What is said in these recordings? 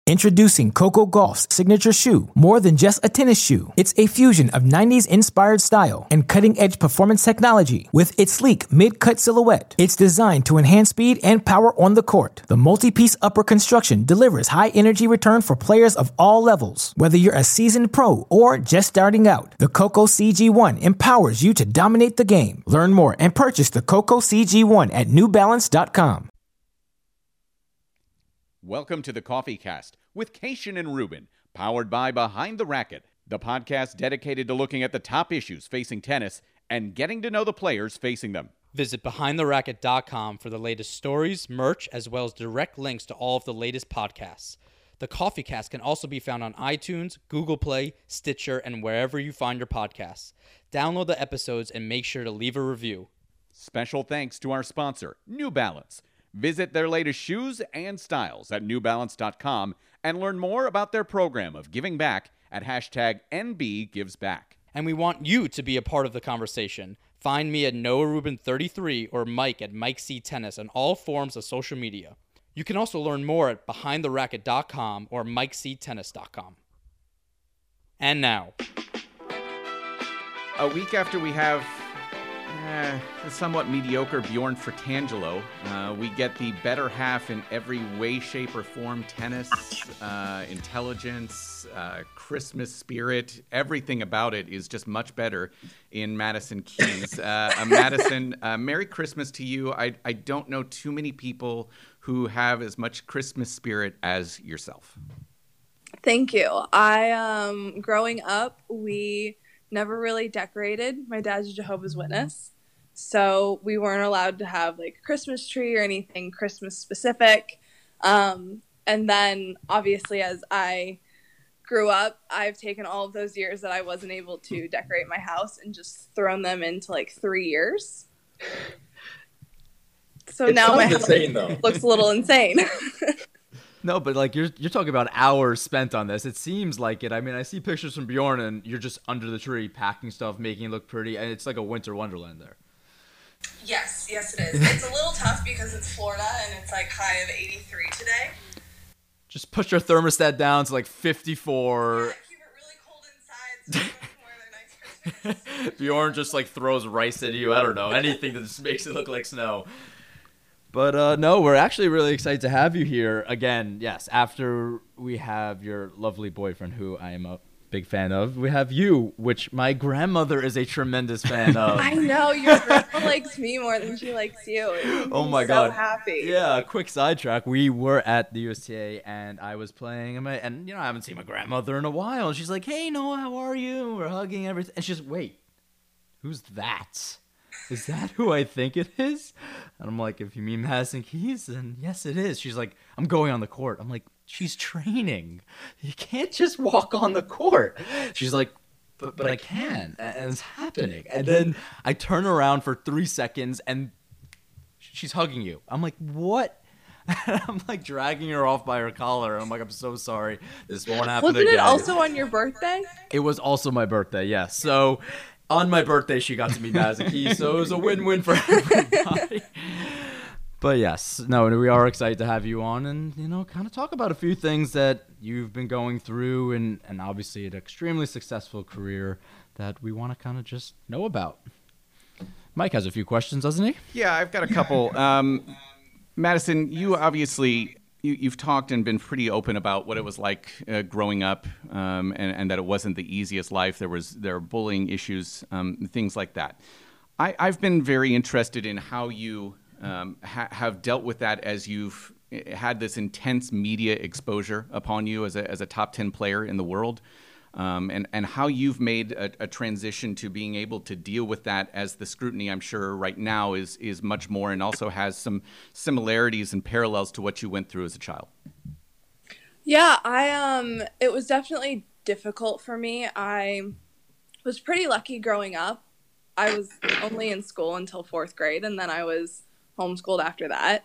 Introducing Coco Gauff's signature shoe, more than just a tennis shoe. It's a fusion of 90s-inspired style and cutting-edge performance technology. With its sleek mid-cut silhouette, it's designed to enhance speed and power on the court. The multi-piece upper construction delivers high-energy return for players of all levels. Whether you're a seasoned pro or just starting out, the Coco CG1 empowers you to dominate the game. Learn more and purchase the Coco CG1 at NewBalance.com. Welcome to the Coffee Cast with Cation and Ruben, powered by Behind the Racket, the podcast dedicated to looking at the top issues facing tennis and getting to know the players facing them. Visit BehindTheRacket.com for the latest stories, merch, as well as direct links to all of the latest podcasts. The Coffee Cast can also be found on iTunes, Google Play, Stitcher, and wherever you find your podcasts. Download the episodes and make sure to leave a review. Special thanks to our sponsor, New Balance. Visit their latest shoes and styles at NewBalance.com and learn more about their program of giving back at hashtag NBGivesBack. And we want you to be a part of the conversation. Find me at NoahRubin33 or Mike at Mike C Tennis on all forms of social media. You can also learn more at BehindTheRacket.com or MikeCTennis.com. And now, a week after we have the somewhat mediocre Bjorn Fratangelo, we get the better half in every way, shape, or form. Tennis, intelligence, Christmas spirit, everything about it is just much better in Madison Keys. Madison, Merry Christmas to you. I don't know too many people who have as much Christmas spirit as yourself. Thank you. Growing up, we never really decorated. My dad's a Jehovah's Witness, so we weren't allowed to have like a Christmas tree or anything Christmas specific. And then obviously as I grew up, I've taken all of those years that I wasn't able to decorate my house and just thrown them into like 3 years. So now my house looks a little insane. No, but like you're talking about hours spent on this. It seems like it. I mean, I see pictures from Bjorn, and you're just under the tree packing stuff, making it look pretty, and it's like a winter wonderland there. Yes, it is. It's a little tough because it's Florida and it's like high of 83 today. Just put your thermostat down to like 54. Yeah, keep it really cold inside so people can wear their nice Christmas. Bjorn just like throws rice at you. I don't know, anything that just makes it look like snow. But no, we're actually really excited to have you here again. Yes, after we have your lovely boyfriend, who I am a big fan of, we have you, which my grandmother is a tremendous fan of. I know, your grandma likes me more than she likes you. Oh my God. God. So happy. Yeah, quick sidetrack. We were at the USTA and I was playing, and I haven't seen my grandmother in a while. And she's like, "Hey, Noah, how are you?" We're hugging everything. And she's, "Wait, who's that? Is that who I think it is?" And I'm like, "If you mean Madison Keys, then yes, it is." She's like, "I'm going on the court." I'm like, "She's training. You can't just walk on the court." She's like, but I can, and it's happening. And then I turn around for 3 seconds, and she's hugging you. I'm like, "What?" And I'm like dragging her off by her collar. And I'm like, "I'm so sorry. This won't happen again." Wasn't it also on your birthday? It was also my birthday, yes. So on my birthday, she got to meet Madison Keys, so it was a win-win for everybody. But yes, no, we are excited to have you on and, kind of talk about a few things that you've been going through and obviously an extremely successful career that we want to kind of just know about. Mike has a few questions, doesn't he? Yeah, I've got a couple. Madison, you obviously... You've talked and been pretty open about what it was like growing up, and that it wasn't the easiest life. There are bullying issues, things like that. I've been very interested in how you have dealt with that as you've had this intense media exposure upon you as a top 10 player in the world, and how you've made a transition to being able to deal with that as the scrutiny, I'm sure, right now is much more and also has some similarities and parallels to what you went through as a child. Yeah, it was definitely difficult for me. I was pretty lucky growing up. I was only in school until 4th grade, and then I was homeschooled after that.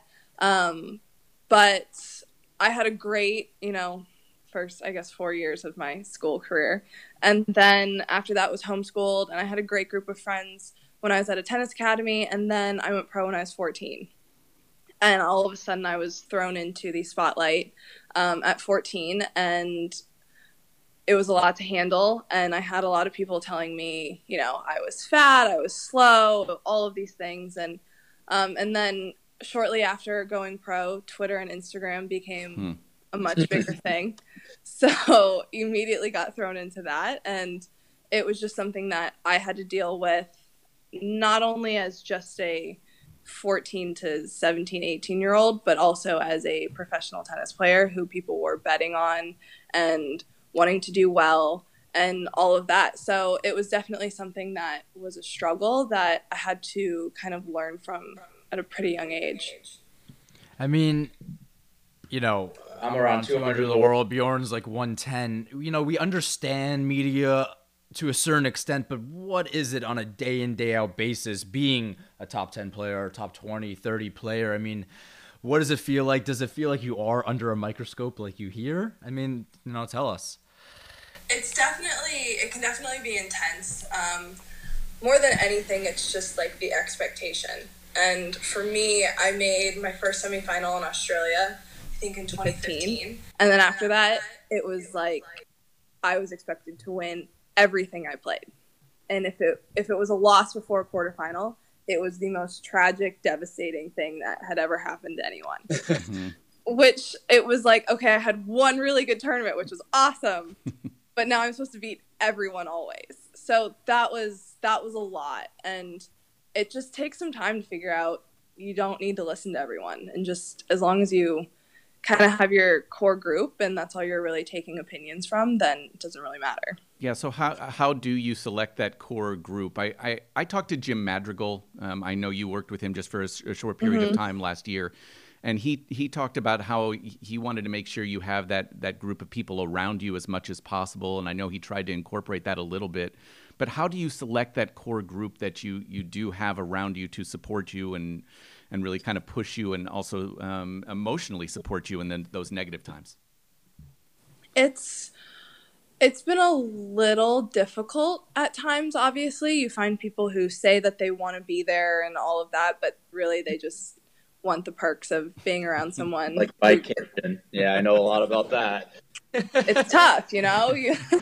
But I had a great, first, 4 years of my school career. And then after that was homeschooled, and I had a great group of friends when I was at a tennis academy, and then I went pro when I was 14. And all of a sudden I was thrown into the spotlight at 14, and it was a lot to handle. And I had a lot of people telling me, you know, I was fat, I was slow, all of these things. And then shortly after going pro, Twitter and Instagram became a much bigger thing. So immediately got thrown into that. And it was just something that I had to deal with, not only as just a 14 to 17, 18-year-old, but also as a professional tennis player who people were betting on and wanting to do well and all of that. So it was definitely something that was a struggle that I had to kind of learn from at a pretty young age. I mean, you know, I'm around 200 in the world. Bjorn's like 110. You know, we understand media to a certain extent, but what is it on a day in, day out basis being a top 10 player, or top 20, 30 player? I mean, what does it feel like? Does it feel like you are under a microscope like you hear? I mean, you know, tell us. It can definitely be intense. More than anything, it's just like the expectation. And for me, I made my first semifinal in Australia, I think in 2015. And then after that, it was like I was expected to win everything I played. And if it was a loss before a quarterfinal, it was the most tragic, devastating thing that had ever happened to anyone. Which it was like, okay, I had one really good tournament, which was awesome. But now I'm supposed to beat everyone always. So that was a lot. And it just takes some time to figure out you don't need to listen to everyone. And just as long as you kind of have your core group and that's all you're really taking opinions from, then it doesn't really matter. Yeah, so how do you select that core group? I talked to Jim Madrigal. I know you worked with him just for a short period of time last year. And he talked about how he wanted to make sure you have that group of people around you as much as possible. And I know he tried to incorporate that a little bit. But how do you select that core group that you do have around you to support you and really kind of push you and also emotionally support you in those negative times? It's been a little difficult at times, obviously. You find people who say that they want to be there and all of that, but really they just want the perks of being around someone. Like Mike Hampton. Yeah, I know a lot about that. It's tough, you know?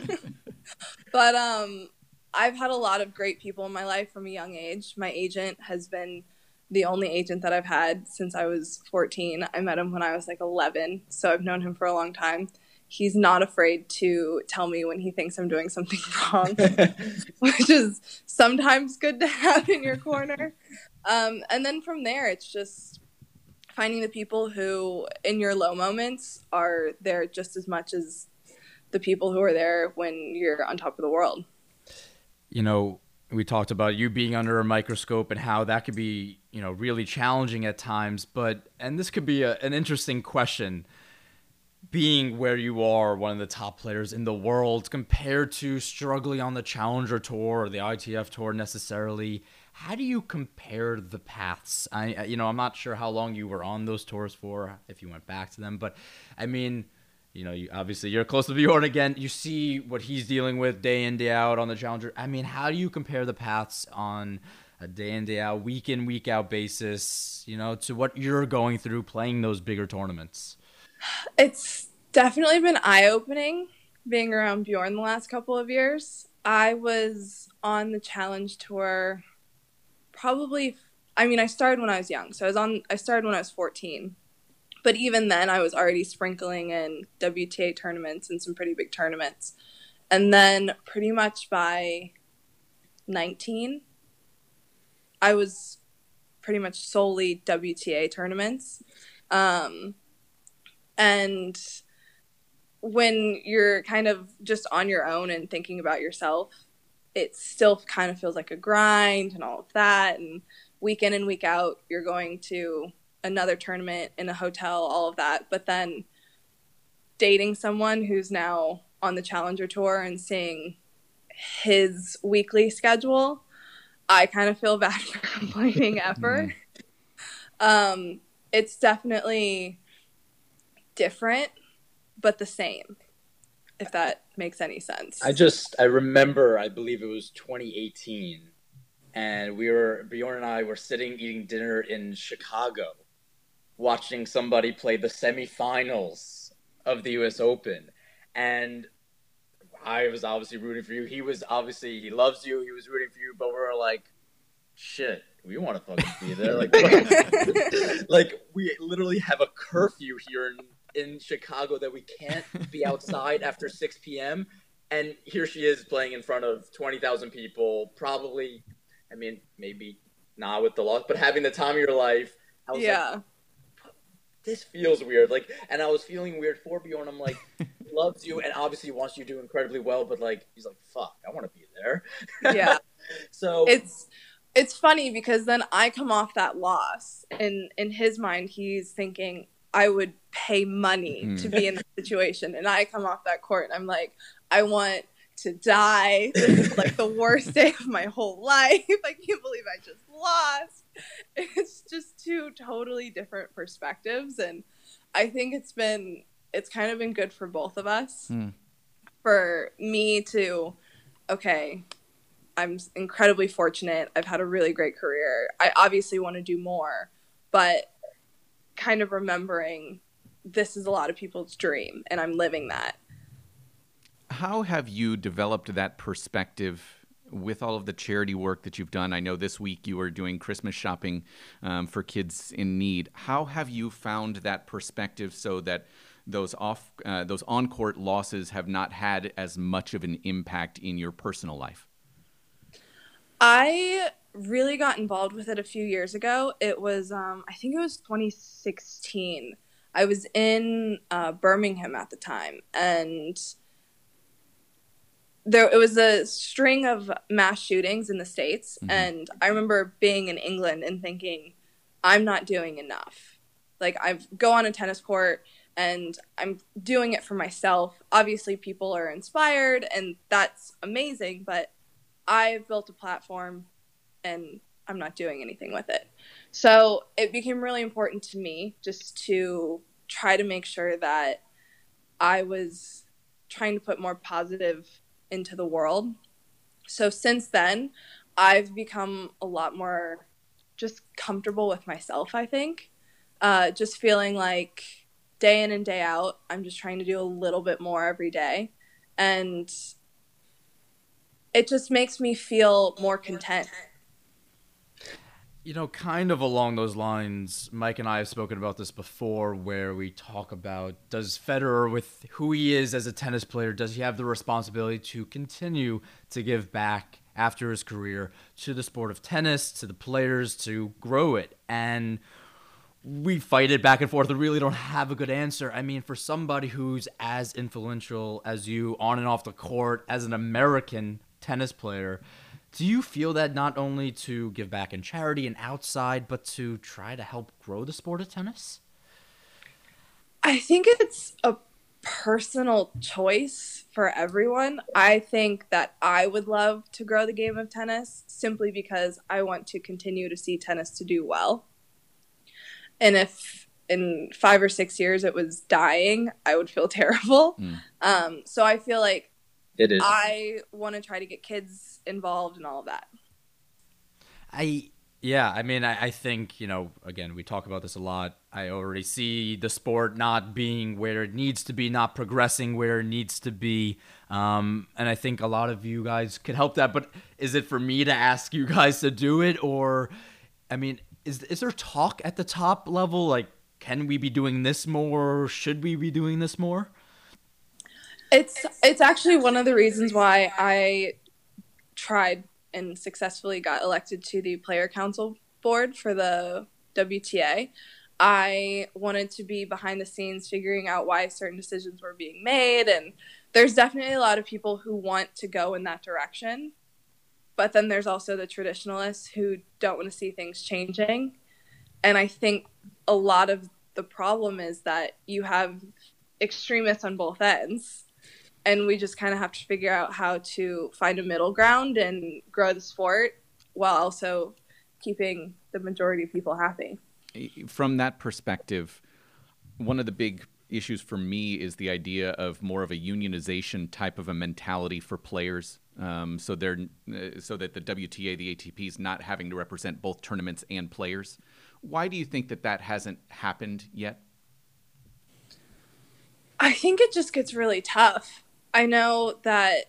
But I've had a lot of great people in my life from a young age. My agent has been the only agent that I've had since I was 14. I met him when I was like 11, so I've known him for a long time. He's not afraid to tell me when he thinks I'm doing something wrong, which is sometimes good to have in your corner. And then from there, it's just finding the people who, in your low moments, are there just as much as the people who are there when you're on top of the world. You know, we talked about you being under a microscope and how that could be, you know, really challenging at times. And this could be an interesting question. Being where you are, one of the top players in the world, compared to struggling on the Challenger Tour or the ITF Tour necessarily, how do you compare the paths? I'm not sure how long you were on those tours for, if you went back to them, but I mean, you know, obviously you're close to Bjorn again. You see what he's dealing with day in, day out on the Challenger. I mean, how do you compare the paths on a day in, day out, week in, week out basis, you know, to what you're going through playing those bigger tournaments? It's definitely been eye-opening being around Bjorn the last couple of years. I was on the Challenge Tour I started when I was young. So I started when I was 14. But even then, I was already sprinkling in WTA tournaments and some pretty big tournaments. And then pretty much by 19, I was pretty much solely WTA tournaments. And when you're kind of just on your own and thinking about yourself, it still kind of feels like a grind and all of that. And week in and week out, you're going to another tournament in a hotel, all of that. But then dating someone who's now on the Challenger Tour and seeing his weekly schedule, I kind of feel bad for complaining ever. It's definitely different, but the same, if that makes any sense. I remember, I believe it was 2018, and Bjorn and I were sitting eating dinner in Chicago, watching somebody play the semifinals of the U.S. Open, and I was obviously rooting for you. He loves you. He was rooting for you, but we were like, shit, we want to fucking be there. Like, like we literally have a curfew here in Chicago that we can't be outside after 6 p.m. And here she is playing in front of 20,000 people. Probably, I mean, maybe not with the loss, but having the time of your life. I was like, this feels weird. Like, and I was feeling weird for Bjorn. I'm like, he loves you and obviously wants you to do incredibly well, but like, he's like, fuck, I want to be there. Yeah. So it's funny because then I come off that loss, and in his mind, he's thinking I would pay money to be in that situation, and I come off that court and I'm like, I want to die. This is like the worst day of my whole life. I can't believe I just lost. It's just two totally different perspectives, and I think it's kind of been good for both of us. For me to, okay, I'm incredibly fortunate. I've had a really great career. I obviously want to do more, but kind of remembering this is a lot of people's dream, and I'm living that. How have you developed that perspective with all of the charity work that you've done? I know this week you were doing Christmas shopping for kids in need. How have you found that perspective so that those on-court losses have not had as much of an impact in your personal life? I really got involved with it a few years ago. It was, I think it was 2016. I was in Birmingham at the time, and it was a string of mass shootings in the States, and I remember being in England and thinking, I'm not doing enough. Like, I go on a tennis court, and I'm doing it for myself. Obviously, people are inspired, and that's amazing, but I've built a platform, and I'm not doing anything with it. So it became really important to me just to try to make sure that I was trying to put more positive into the world. So since then, I've become a lot more just comfortable with myself, I think. Just feeling like day in and day out, I'm just trying to do a little bit more every day. And it just makes me feel more content. You know, kind of along those lines, Mike and I have spoken about this before, where we talk about, does Federer, with who he is as a tennis player, does he have the responsibility to continue to give back after his career to the sport of tennis, to the players, to grow it? And we fight it back and forth and really don't have a good answer. I mean, for somebody who's as influential as you on and off the court, as an American tennis player, do you feel that not only to give back in charity and outside, but to try to help grow the sport of tennis? I think it's a personal choice for everyone. I think that I would love to grow the game of tennis simply because I want to continue to see tennis to do well. And if in 5 or 6 years it was dying, I would feel terrible. So I feel like it is. I want to try to get kids involved in all of that. I think, you know, again, we talk about this a lot. I already see the sport not being where it needs to be, not progressing where it needs to be. And I think a lot of you guys could help that. But is it for me to ask you guys to do it? Or, I mean, is there talk at the top level? Like, can we be doing this more? Should we be doing this more? It's actually one of the reasons why I tried and successfully got elected to the Player Council Board for the WTA. I wanted to be behind the scenes figuring out why certain decisions were being made, and there's definitely a lot of people who want to go in that direction, but then there's also the traditionalists who don't want to see things changing. And I think a lot of the problem is that you have extremists on both ends. And we just kind of have to figure out how to find a middle ground and grow the sport while also keeping the majority of people happy. From that perspective, one of the big issues for me is the idea of more of a unionization type of a mentality for players. So that the WTA, the ATP is not having to represent both tournaments and players, Why do you think that hasn't happened yet? I think it just gets really tough. I know that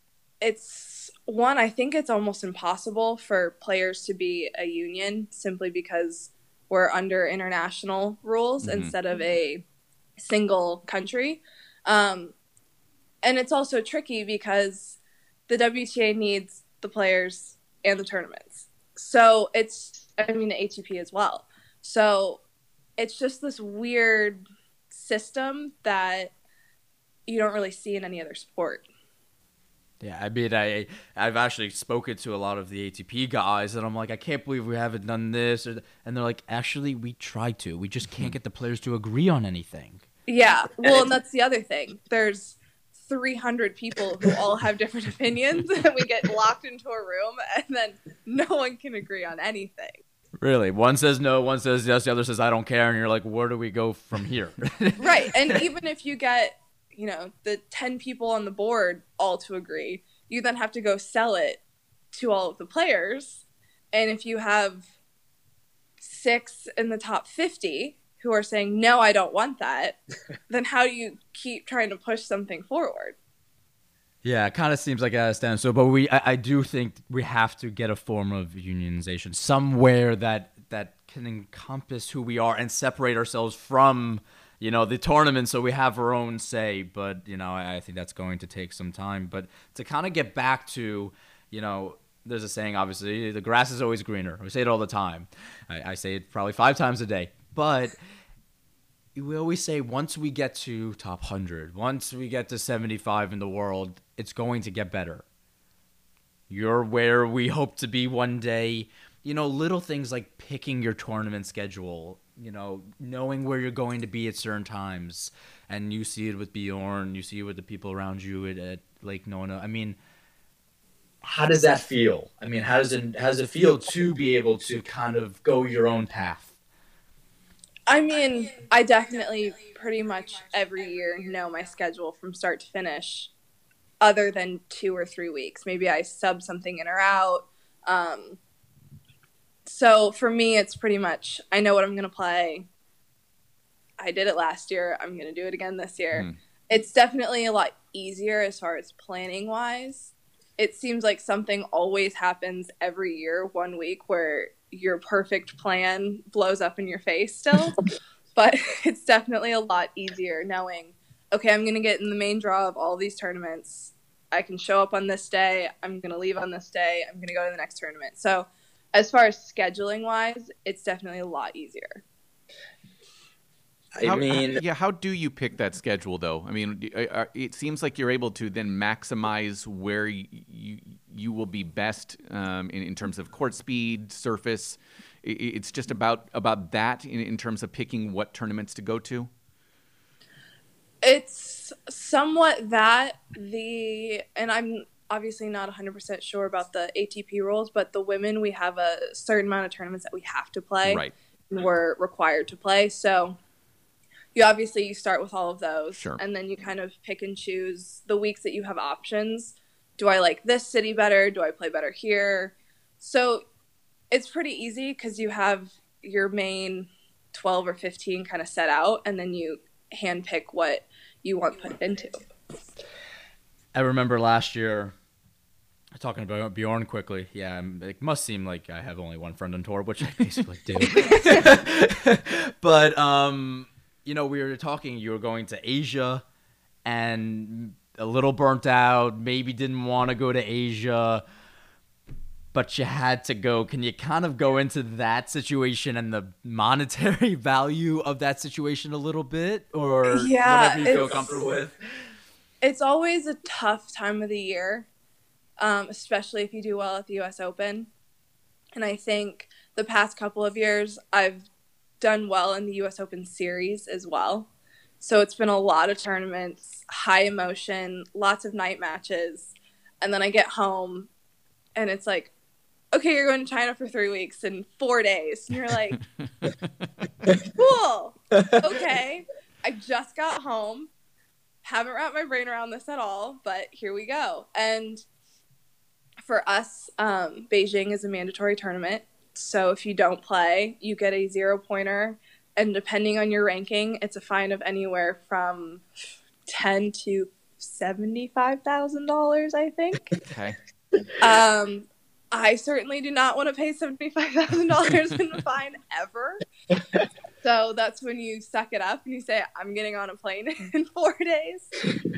I think it's almost impossible for players to be a union simply because we're under international rules instead of a single country. And it's also tricky because the WTA needs the players and the tournaments. So the ATP as well. So it's just this weird system that you don't really see in any other sport. Yeah, I mean, I've actually spoken to a lot of the ATP guys, and I'm like, I can't believe we haven't done this, and they're like, actually, we tried to. We just can't get the players to agree on anything. Yeah, well, and that's the other thing. There's 300 people who all have different opinions, and we get locked into a room, and then no one can agree on anything. Really? One says no, one says yes, the other says I don't care, and you're like, where do we go from here? Right, and even if you get, the 10 people on the board all to agree, you then have to go sell it to all of the players, and if you have 6 in the top 50 who are saying, no, I don't want that, then how do you keep trying to push something forward? Yeah, it kind of seems like a standstill, but I do think we have to get a form of unionization somewhere that can encompass who we are and separate ourselves from, the tournament so we have our own say. But, I think that's going to take some time. But to kind of get back to, there's a saying, obviously, the grass is always greener. We say it all the time. I say it probably 5 times a day. But we always say once we get to top 100, once we get to 75 in the world, it's going to get better. You're where we hope to be one day. Little things like picking your tournament schedule, knowing where you're going to be at certain times. And you see it with Bjorn, you see it with the people around you at Lake Nona. I mean, how does that feel? I mean, how does it feel to be able to kind of go your own path? I mean, I definitely pretty much every year know my schedule from start to finish, other than 2 or 3 weeks. Maybe I sub something in or out. So for me, it's pretty much, I know what I'm going to play. I did it last year. I'm going to do it again this year. It's definitely a lot easier as far as planning wise. It seems like something always happens every year, 1 week, where your perfect plan blows up in your face still. But it's definitely a lot easier knowing, okay, I'm going to get in the main draw of all these tournaments. I can show up on this day. I'm going to leave on this day. I'm going to go to the next tournament. So as far as scheduling wise, it's definitely a lot easier. How do you pick that schedule, though? I mean, it seems like you're able to then maximize where you will be best in terms of court speed, surface. It's just about that in terms of picking what tournaments to go to? It's somewhat that. And I'm obviously not 100% sure about the ATP rules, but the women, we have a certain amount of tournaments that we have to play. Right. And we're required to play. So you start with all of those. Sure. And then you kind of pick and choose the weeks that you have options. Do I like this city better? Do I play better here? So it's pretty easy because you have your main 12 or 15 kind of set out, and then you handpick what you want put into. I remember last year, talking about Bjorn quickly, it must seem like I have only one friend on tour, which I basically do. But, we were talking, you were going to Asia and a little burnt out, maybe didn't want to go to Asia, but you had to go. Can you kind of go into that situation and the monetary value of that situation a little bit? Or whatever you feel comfortable with? It's always a tough time of the year, especially if you do well at the U.S. Open. And I think the past couple of years, I've done well in the U.S. Open series as well. So it's been a lot of tournaments, high emotion, lots of night matches. And then I get home and it's like, okay, you're going to China for 3 weeks in 4 days. And you're like, cool. Okay. I just got home. Haven't wrapped my brain around this at all, but here we go. And for us, Beijing is a mandatory tournament. So if you don't play, you get a 0-pointer. And depending on your ranking, it's a fine of anywhere from $10,000 to $75,000, I think. Okay. I certainly do not want to pay $75,000 in a fine ever. So that's when you suck it up and you say, I'm getting on a plane in 4 days.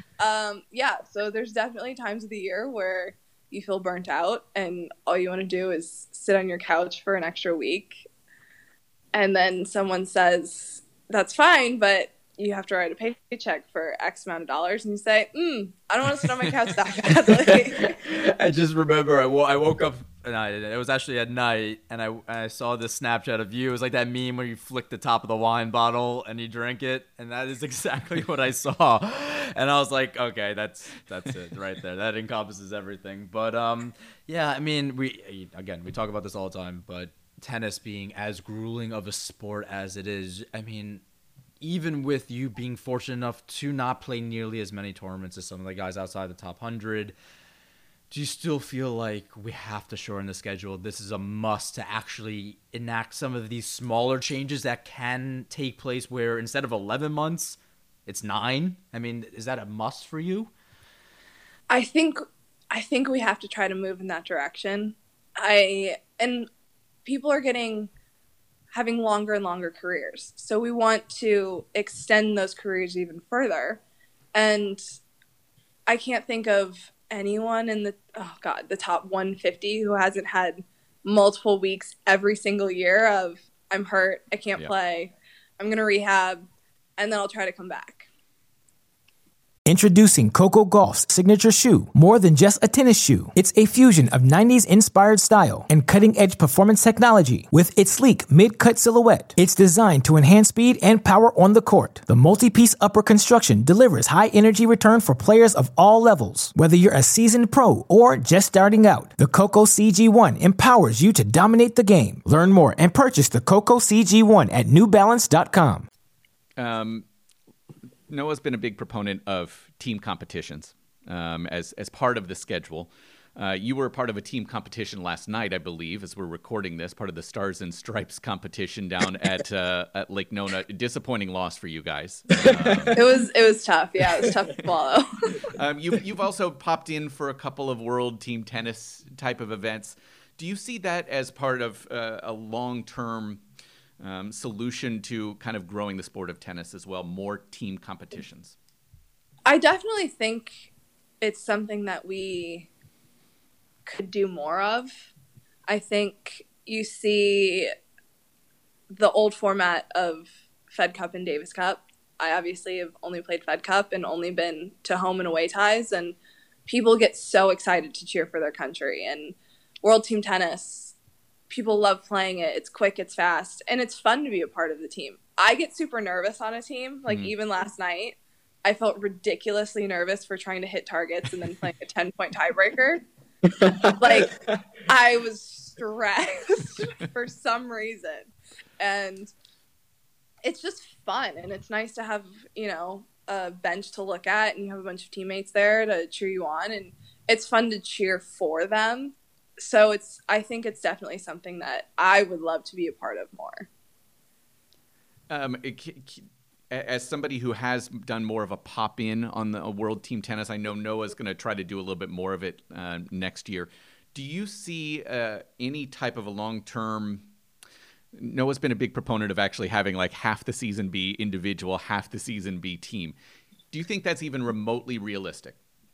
So there's definitely times of the year where you feel burnt out and all you want to do is sit on your couch for an extra week. And then someone says, that's fine, but you have to write a paycheck for X amount of dollars. And you say, I don't want to sit on my couch that badly. I just remember I woke up, and it was actually at night, and I saw this Snapchat of you. It was like that meme where you flick the top of the wine bottle and you drink it, and that is exactly what I saw. And I was like, okay, that's it right there. That encompasses everything. But yeah, I mean, we talk about this all the time, but tennis being as grueling of a sport as it is, I mean, even with you being fortunate enough to not play nearly as many tournaments as some of the guys outside the top 100, do you still feel like we have to shorten the schedule? This is a must to actually enact some of these smaller changes that can take place where instead of 11 months, it's 9? I mean, is that a must for you? I think we have to try to move in that direction. And people are having longer and longer careers. So we want to extend those careers even further. And I can't think of anyone in the top 150 who hasn't had multiple weeks every single year of, I'm hurt, I can't play, I'm going to rehab, and then I'll try to come back. Introducing Coco Gauff's signature shoe. More than just a tennis shoe, it's a fusion of 90s inspired style and cutting-edge performance technology. With its sleek mid-cut silhouette, it's designed to enhance speed and power on the court. The multi-piece upper construction delivers high-energy return for players of all levels. Whether you're a seasoned pro or just starting out, the Coco CG1 empowers you to dominate the game. Learn more and purchase the Coco CG1 at newbalance.com. Noah's been a big proponent of team competitions as part of the schedule. You were part of a team competition last night, I believe, as we're recording this, part of the Stars and Stripes competition down at Lake Nona. Disappointing loss for you guys. It was tough. Yeah, it was tough to follow. You've also popped in for a couple of world team tennis type of events. Do you see that as part of a long-term solution to kind of growing the sport of tennis as well, more team competitions? I definitely think it's something that we could do more of. I think you see the old format of Fed Cup and Davis Cup. I obviously have only played Fed Cup and only been to home and away ties, and people get so excited to cheer for their country. And World Team Tennis, people love playing it. It's quick, it's fast, and it's fun to be a part of the team. I get super nervous on a team. Like even last night, I felt ridiculously nervous for trying to hit targets and then playing a 10-point tiebreaker. Like I was stressed for some reason. And it's just fun, and it's nice to have, a bench to look at, and you have a bunch of teammates there to cheer you on, and it's fun to cheer for them. So I think it's definitely something that I would love to be a part of more. As somebody who has done more of a pop-in on the World Team Tennis, I know Noah's going to try to do a little bit more of it next year. Do you see any type of a long-term... Noah's been a big proponent of actually having like half the season be individual, half the season be team. Do you think that's even remotely realistic?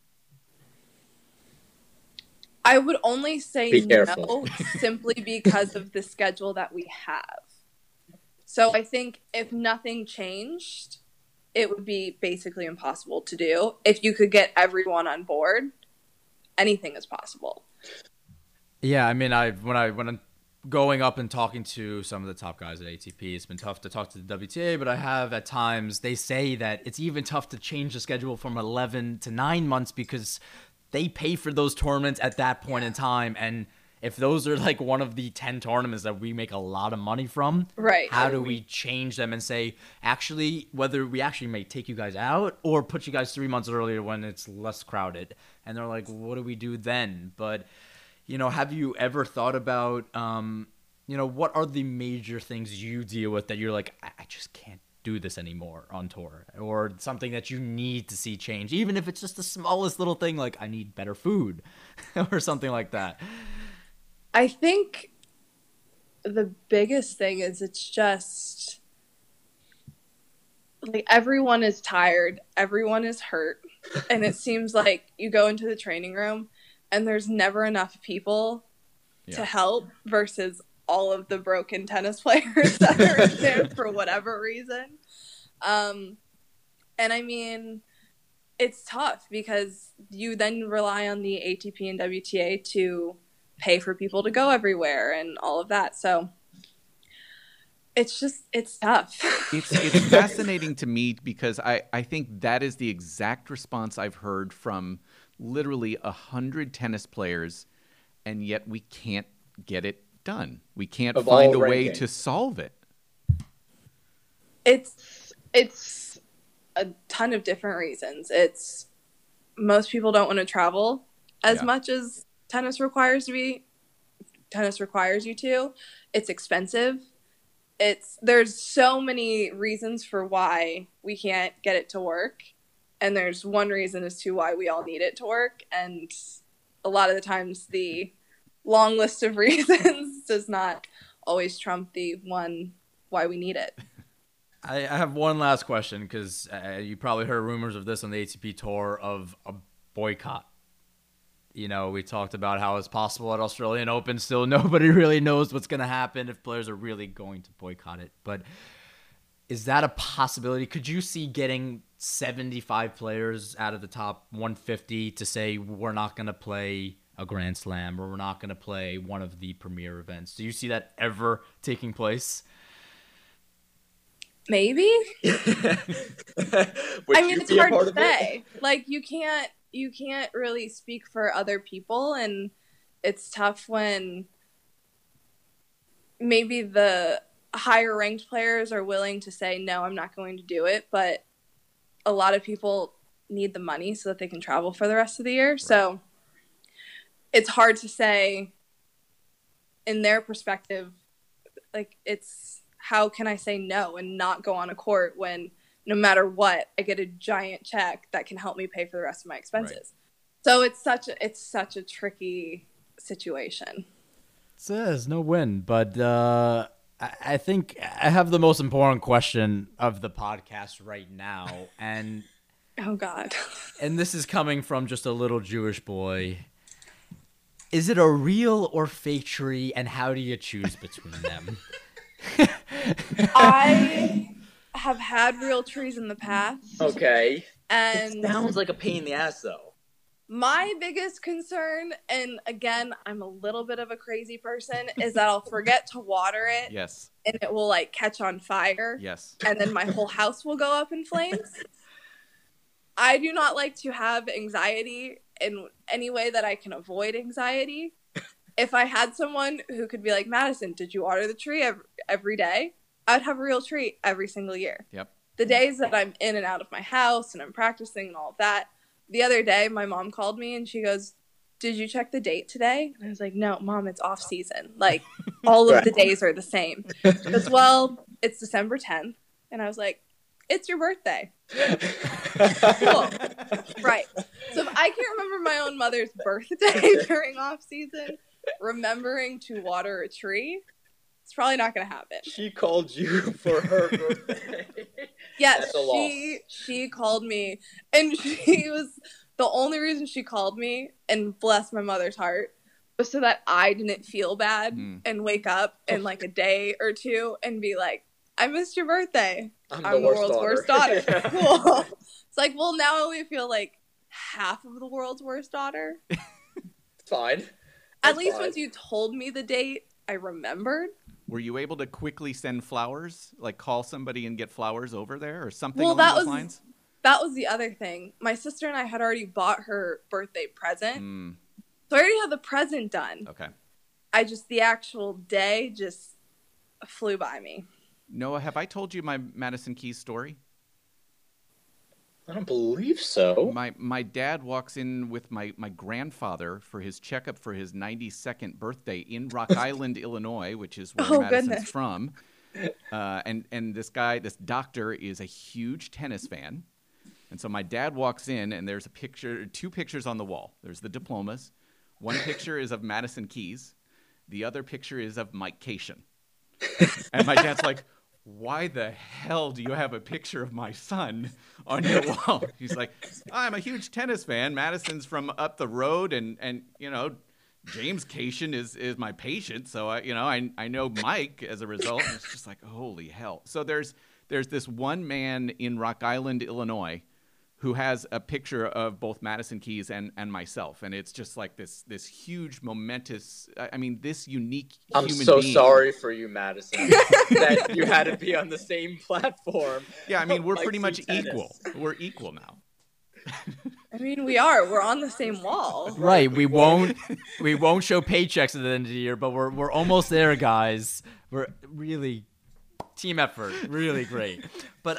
I would only say no simply because of the schedule that we have. So I think if nothing changed, it would be basically impossible to do. If you could get everyone on board, anything is possible. Yeah, I mean, when I'm going up and talking to some of the top guys at ATP, it's been tough to talk to the WTA, but I have at times, they say that it's even tough to change the schedule from 11 to 9 months because they pay for those tournaments at that point in time. And if those are like one of the 10 tournaments that we make a lot of money from, right? How do we change them and say, actually, whether we actually may take you guys out or put you guys 3 months earlier when it's less crowded? And they're like, what do we do then? But, have you ever thought about what are the major things you deal with that you're like, I just can't do this anymore on tour, or something that you need to see change, even if it's just the smallest little thing, like I need better food or something like that? I think the biggest thing is it's just like everyone is tired, everyone is hurt, and it seems like you go into the training room and there's never enough people to help versus all of the broken tennis players that are in there for whatever reason. And I mean, it's tough because you then rely on the ATP and WTA to pay for people to go everywhere and all of that. So it's tough. It's fascinating to me because I think that is the exact response I've heard from literally 100 tennis players, and yet we can't get it done. We can't find a way to solve it. It's a ton of different reasons. It's most people don't want to travel as much as tennis requires you to. It's expensive. There's so many reasons for why we can't get it to work, and there's one reason as to why we all need it to work, and a lot of the times the long list of reasons does not always trump the one why we need it. I have one last question, because you probably heard rumors of this on the ATP Tour of a boycott. We talked about how it's possible at Australian Open. Still, nobody really knows what's going to happen if players are really going to boycott it. But is that a possibility? Could you see getting 75 players out of the top 150 to say we're not going to play a Grand Slam, or we're not going to play one of the premier events? Do you see that ever taking place? Maybe. I mean, it's hard to say. Like, you can't really speak for other people, and it's tough when maybe the higher ranked players are willing to say, no, I'm not going to do it, but a lot of people need the money so that they can travel for the rest of the year. Right. So it's hard to say in their perspective, like, it's how can I say no and not go on a court when no matter what, I get a giant check that can help me pay for the rest of my expenses. Right. So it's such a tricky situation. There's no win, but I think I have the most important question of the podcast right now, and oh God, and this is coming from just a little Jewish boy. Is it a real or fake tree, and how do you choose between them? I have had real trees in the past. Okay. And it sounds like a pain in the ass, though. My biggest concern, and again, I'm a little bit of a crazy person, is that I'll forget to water it. Yes. And it will, like, catch on fire. Yes. And then my whole house will go up in flames. I do not like to have anxiety in any way that I can avoid anxiety. If I had someone who could be like, Madison, did you water the tree every day? I'd have a real tree every single year. Yep. The days that I'm in and out of my house and I'm practicing and all of that. The other day, my mom called me and she goes, did you check the date today? And I was like, no, Mom, it's off season. Like, all of the days are the same. She goes, well, it's December 10th. And I was like, it's your birthday. Cool. Right. So if I can't remember my own mother's birthday during off season, remembering to water a tree, it's probably not going to happen. She called you for her birthday. Yes, she called me, and she was the only reason she called me, and bless my mother's heart, was so that I didn't feel bad and wake up in like a day or two and be like, I missed your birthday. I'm the world's worst daughter. Cool. It's like, well, now I only feel like half of the world's worst daughter. It's fine. At least once you told me the date, I remembered. Were you able to quickly send flowers? Like call somebody and get flowers over there or something along those lines? That was the other thing. My sister and I had already bought her birthday present. So I already had the present done. Okay. The actual day just flew by me. Noah, have I told you my Madison Keys story? I don't believe so. My dad walks in with my grandfather for his checkup for his 92nd birthday in Rock Island, Illinois, which is where Madison's goodness. from. And this doctor is a huge tennis fan. And so my dad walks in, and there's two pictures on the wall. There's the diplomas. One picture is of Madison Keys. The other picture is of Mike Cation. And my dad's like, why the hell do you have a picture of my son on your wall? He's like, I'm a huge tennis fan. Madison's from up the road, and James Cation is my patient, so I know Mike as a result. And it's just like, holy hell. So there's this one man in Rock Island, Illinois, who has a picture of both Madison Keys and myself, and it's just like this huge, momentous. I mean, this unique. I'm human so being. sorry for you, Madison, that you had to be on the same platform. Yeah, I mean, we're Like pretty much tennis. equal. We're equal now. I mean, we are. We're on the same wall. Right, we won't show paychecks at the end of the year, but we're almost there, guys. We're really team effort, really great. But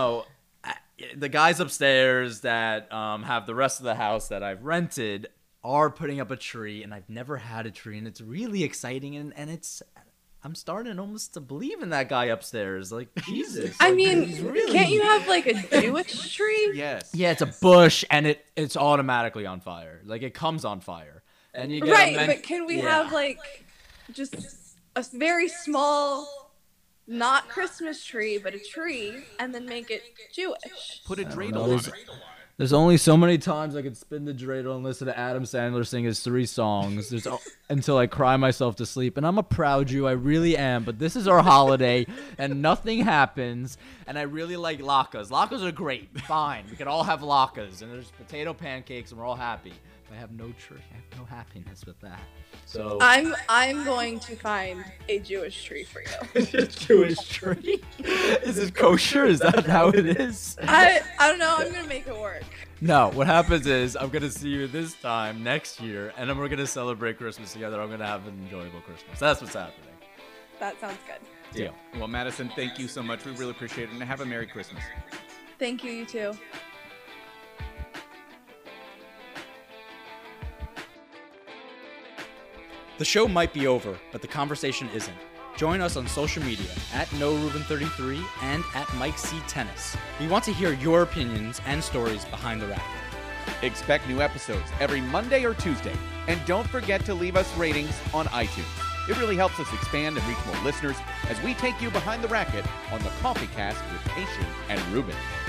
the guys upstairs that have the rest of the house that I've rented are putting up a tree, and I've never had a tree, and it's really exciting, and I'm starting almost to believe in that guy upstairs. Like, Jesus. I like, mean, he's really... can't you have like a Jewish tree? Yes. Yeah, it's a bush, and it's automatically on fire. Like, it comes on fire. And you get Right, but can we have like just a very small, not Christmas tree, but a tree, and then make it Jewish? Put a dreidel know. on it. There's only so many times I could spin the dreidel and listen to Adam Sandler sing his 3 songs. Until I cry myself to sleep. And I'm a proud Jew, I really am. But this is our holiday, and nothing happens. And I really like latkes. Latkes are great. Fine, we can all have latkes. And there's potato pancakes, and we're all happy. But I have no tree. I have no happiness with that. So I'm going to find a Jewish tree for you. Jewish tree. Is it kosher? Is that how it is? I don't know. I'm gonna make it work. No, what happens is I'm going to see you this time next year, and then we're going to celebrate Christmas together. I'm going to have an enjoyable Christmas. That's what's happening. That sounds good. Deal. Well, Madison, thank you so much. We really appreciate it, and have a Merry Christmas. Thank you. You too. The show might be over, but the conversation isn't. Join us on social media at NoRuben33 and at Mike C. Tennis. We want to hear your opinions and stories behind the racket. Expect new episodes every Monday or Tuesday. And don't forget to leave us ratings on iTunes. It really helps us expand and reach more listeners as we take you behind the racket on the Coffee Cast with Cation and Ruben.